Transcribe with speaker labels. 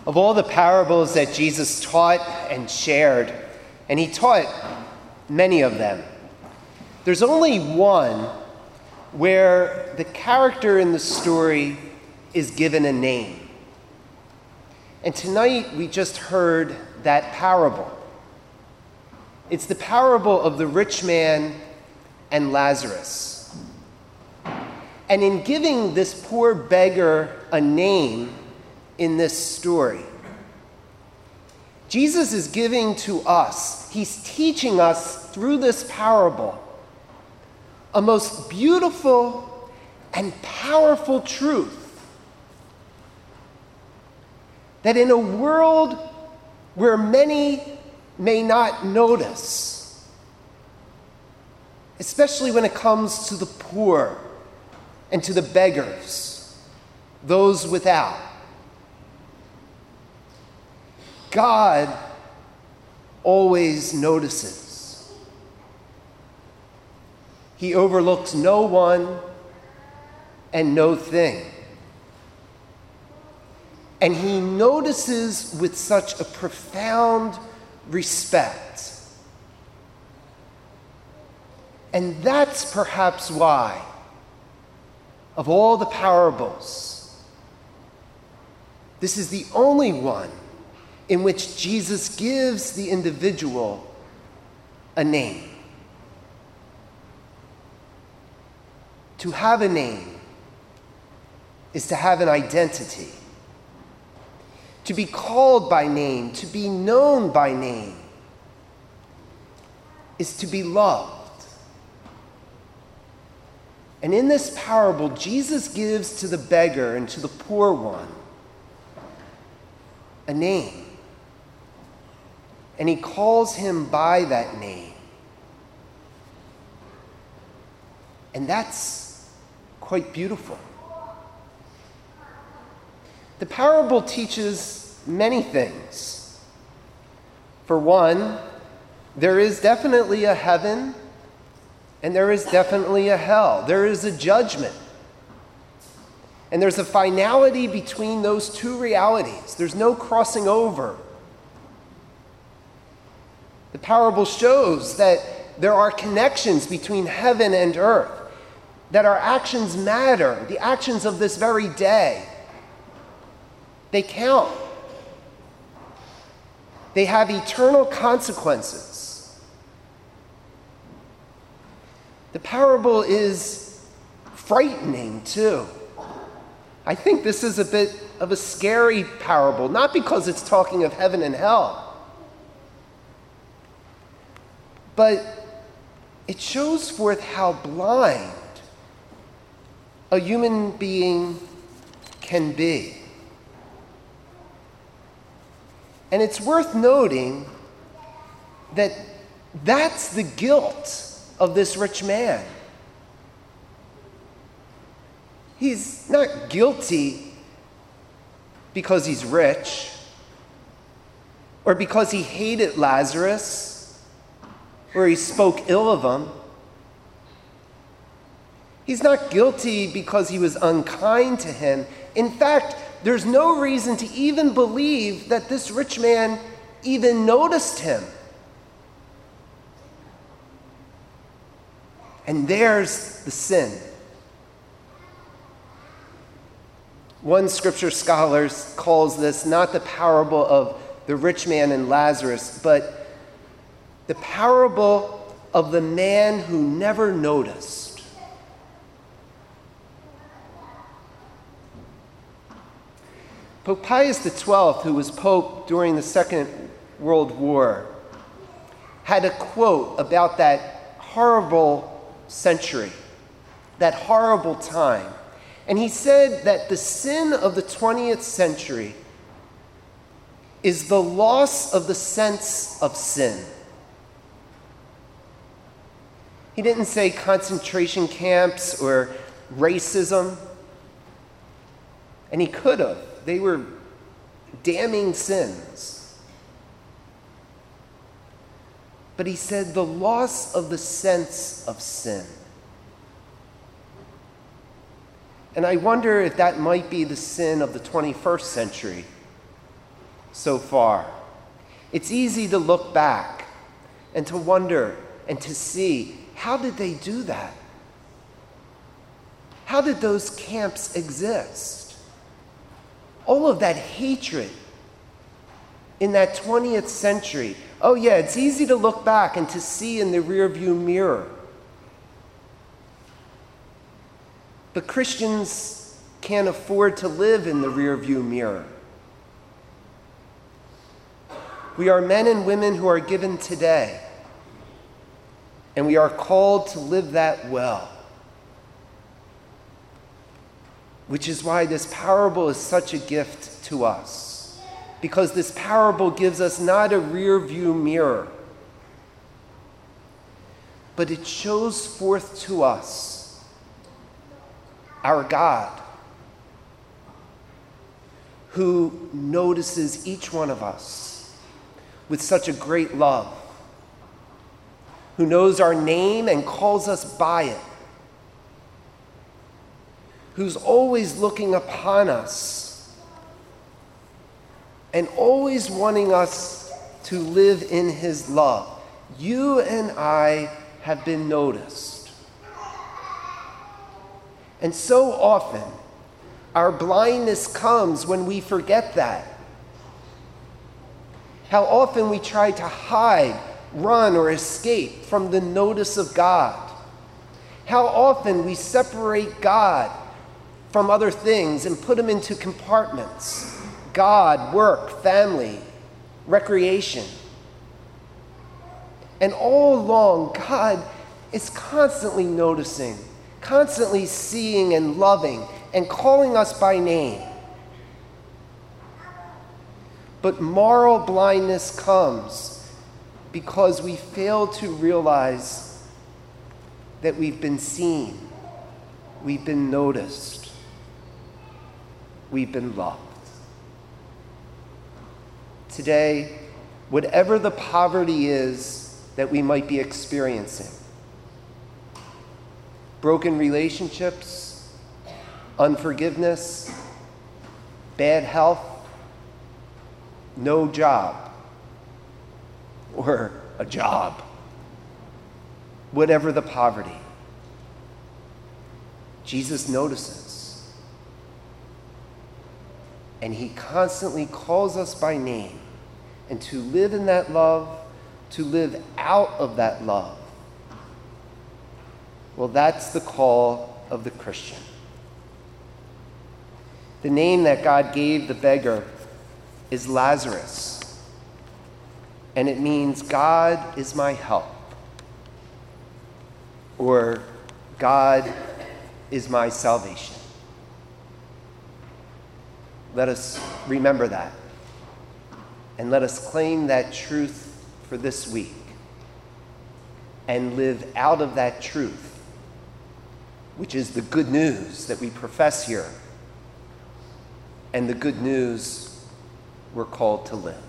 Speaker 1: Of all the parables that Jesus taught and shared, and he taught many of them, there's only one where the character in the story is given a name. And tonight we just heard that parable. It's the parable of the rich man and Lazarus. And in giving this poor beggar a name in this story, Jesus is giving to us, he's teaching us through this parable a most beautiful and powerful truth that in a world where many may not notice, especially when it comes to the poor and to the beggars, those without, God always notices. He overlooks no one and no thing. And he notices with such a profound respect. And that's perhaps why, of all the parables, this is the only one in which Jesus gives the individual a name. To have a name is to have an identity. To be called by name, to be known by name, is to be loved. And in this parable, Jesus gives to the beggar and to the poor one a name. And he calls him by that name. And that's quite beautiful. The parable teaches many things. For one, there is definitely a heaven and there is definitely a hell. There is a judgment. And there's a finality between those two realities. There's no crossing over. The parable shows that there are connections between heaven and earth, that our actions matter, the actions of this very day. They count. They have eternal consequences. The parable is frightening, too. I think this is a bit of a scary parable, not because it's talking of heaven and hell, but it shows forth how blind a human being can be. And it's worth noting that that's the guilt of this rich man. He's not guilty because he's rich or because he hated Lazarus or he spoke ill of him. He's not guilty because he was unkind to him. In fact, there's no reason to even believe that this rich man even noticed him. And there's the sin. One scripture scholar calls this not the parable of the rich man and Lazarus, but the parable of the man who never noticed. Pope Pius XII, who was Pope during the Second World War, had a quote about that horrible century, that horrible time. And he said that the sin of the 20th century is the loss of the sense of sin. He didn't say concentration camps or racism, and he could have. They were damning sins. But he said the loss of the sense of sin. And I wonder if that might be the sin of the 21st century. so far. It's easy to look back and to wonder and to see, how did they do that? How did those camps exist? All of that hatred in that 20th century. Oh yeah, it's easy to look back and to see in the rearview mirror. But Christians can't afford to live in the rearview mirror. We are men and women who are given today, and we are called to live that well. Which is why this parable is such a gift to us. Because this parable gives us not a rear view mirror, but it shows forth to us our God, who notices each one of us with such a great love, who knows our name and calls us by it, who's always looking upon us and always wanting us to live in his love. You and I have been noticed. And so often, our blindness comes when we forget that. How often we try to hide, run, or escape from the notice of God. How often we separate God from other things and put them into compartments. God, work, family, recreation. And all along, God is constantly noticing, constantly seeing and loving and calling us by name. But moral blindness comes because we fail to realize that we've been seen, we've been noticed, we've been loved. Today, whatever the poverty is that we might be experiencing, broken relationships, unforgiveness, bad health, no job, or a job, whatever the poverty, Jesus notices. And he constantly calls us by name. And to live in that love, to live out of that love, well, that's the call of the Christian. The name that God gave the beggar is Lazarus. And it means God is my help. Or God is my salvation. Let us remember that. And let us claim that truth for this week. And live out of that truth, which is the good news that we profess here. And the good news we're called to live.